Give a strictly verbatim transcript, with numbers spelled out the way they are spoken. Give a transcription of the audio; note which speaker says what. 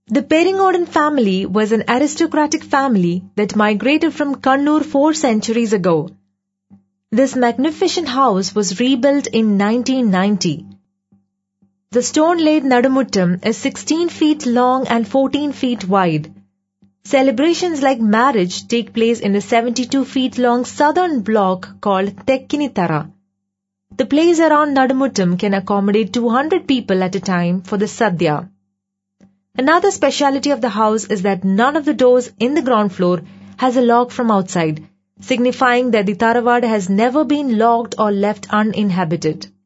Speaker 1: The Peringodan family was an aristocratic family that migrated from Kannur four centuries ago. This magnificent house was rebuilt in nineteen ninety. The stone-laid Nadumuttam is sixteen feet long and fourteen feet wide. Celebrations like marriage take place in the seventy-two feet long southern block called Tekkinithara. The place around Nadumuttam can accommodate two hundred people at a time for the Sadhya. Another speciality of the house is that none of the doors in the ground floor has a lock from outside, signifying that the Tharavada has never been locked or left uninhabited.